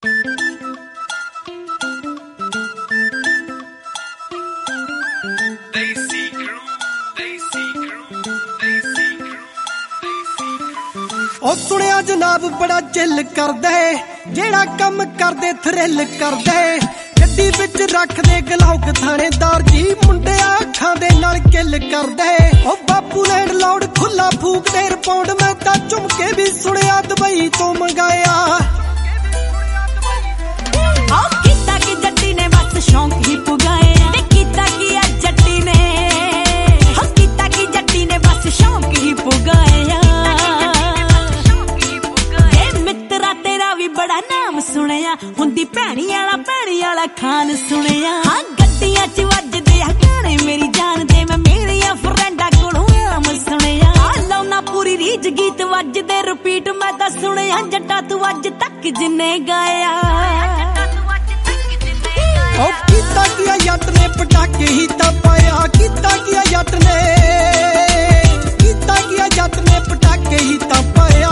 ओ सुनिया जनाब बड़ा चिल करदे जेड़ा कम करदे थ्रिल करदे गड्डी विच रख दे गलौक थानेदार जी मुंडिया अखां दे नाल किल करदे ओ बापू लैंड लौड खुला फूक दे रिपोर्ट मैं तां झुमके भी सुनिया दुबई तो मंगाया ओ कीता कि जट्टी ने बस शौक ही पुगाया वे कीता कि जट्टी ने हो कीता कि जट्टी ने बस शौक ही पुगाया बड़ा नाम सुनिया हुंदी भैणी वाला खान सुनिया हाँ गड्डियां च वजदे आ गाने मेरी जान दे मैं मेरिया फ्रेंडा कोलों आम सुनिया लौना पूरी रीज गीत वजदे रिपीट मैं तां सुनिया जट्टा तू अज तक जिन्ने गाया ओ कीता किया जट ने पटाके ही तां पाया कीता किया जट ने पटाके ही तां पाया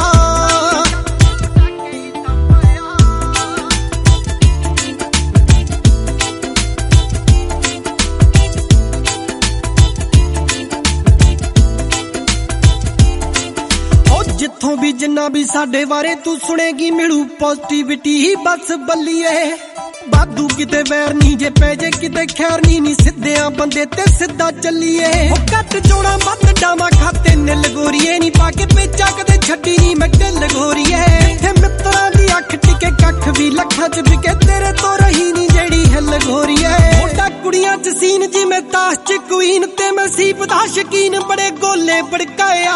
जिथों भी जिन्ना भी साडे बारे तू सुनेगी मिलू पॉजिटिविटी ही बस बल्लीए बादू किते वैर नहीं जे पैजे किते खैर नहीं सिद्धियां बंदे ते सिद्धा चलिए कट जोड़ा मत डावा खाते निल गोरीए नहीं पाके पेचा कदे छड्डी नहीं मैं दिल गोरीए इत्थे मित्तरां दी अख टिके कख भी लखां च बिके तेरे तो रही नहीं जेड़ी हिल गोरीए मोटा कुड़ियां च सीन जिवें ताश च क्वीन ते मैं सीप दा शकीन बड़े गोले बड़काया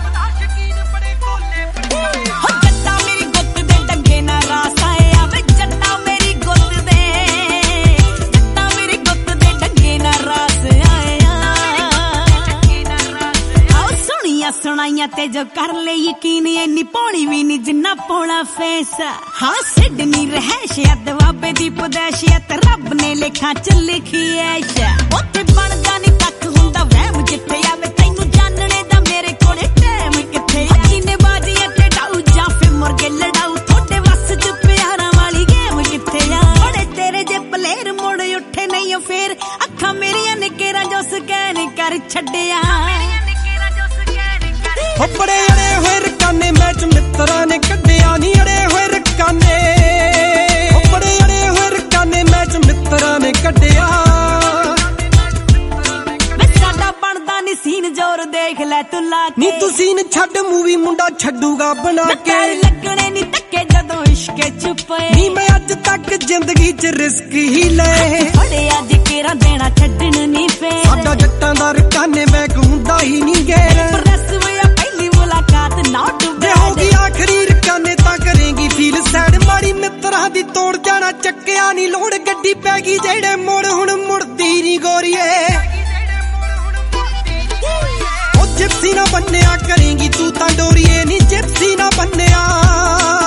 सुनाइया ते जो कर ले यकीन इन्नी पौनी भी नहीं जिन्ना पौना फेस हाँ सिडनी रहैशियत बाबे दी पुदैशियत रब ने लेखा च लिखी ऐशा उत्थे बनदा नहीं कख हुंदा वहम जिथे आवे तैनू जानने दा मेरे कोले टाइम किथे जिन्ने बाजी अटे डाऊ जां फिर मुर्गे लड़ाऊ थोड़े वस च प्यारा वाली गेम किथे आ बड़े तेरे जे प्लेयर मुड़ उठे नहीं फिर अखां मेरियां ने केरा जो स्कैन कर छड्डिया बड़े अड़े हुए रकाने मैच मित्तरां ने कड्डिया नी अड़े हुए रकाने बड़े अड़े हुए रकाने मैच मित्तरां ने कड्डिया साडा बनदा नी सीन जोर देख ले तू ला के नी तू सीन छड्ड मूवी मुंडा छड्डूगा बना के लगने नी धक्के जदों इश्क छुपे नी मैं अज तक जिंदगी च रिस्क ही ले बड़े अज केरा देना छड्डण नी पे साडा जट्टां दा रकाने मैं हुंदा ही नी गैर होगी आखिरी रकाने ता करेंगी फील सैड माड़ी मित्तरां दी तोड़ जाना चक्किया नी लोड़ गड्डी पै गई जेड़े मोड़ हुण मुड़दी नी गोरीए ओ जिप्सी ना बन्निया करेंगी तू तां डोरीए नी जिप्सी ना बन्निया